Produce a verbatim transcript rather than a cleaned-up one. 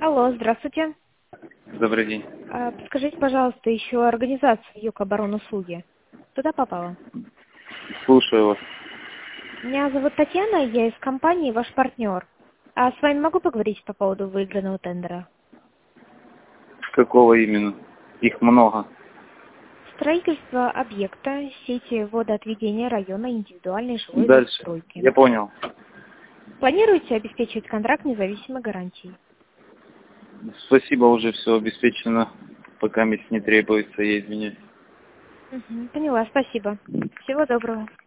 Алло, здравствуйте. Добрый день. А, Подскажите, пожалуйста, еще организация Юг-Оборонуслуги. Туда попала? Слушаю вас. Меня зовут Татьяна, я из компании «Ваш партнер». А с вами могу поговорить по поводу выигранного тендера? Какого именно? Их много. Строительство объекта сети водоотведения района индивидуальной жилой Дальше. застройки. Я понял. Планируете обеспечивать контракт независимой гарантией? Спасибо, уже все обеспечено. Пока мест не требуется, я извиняюсь. Мгм, поняла, спасибо. Всего доброго.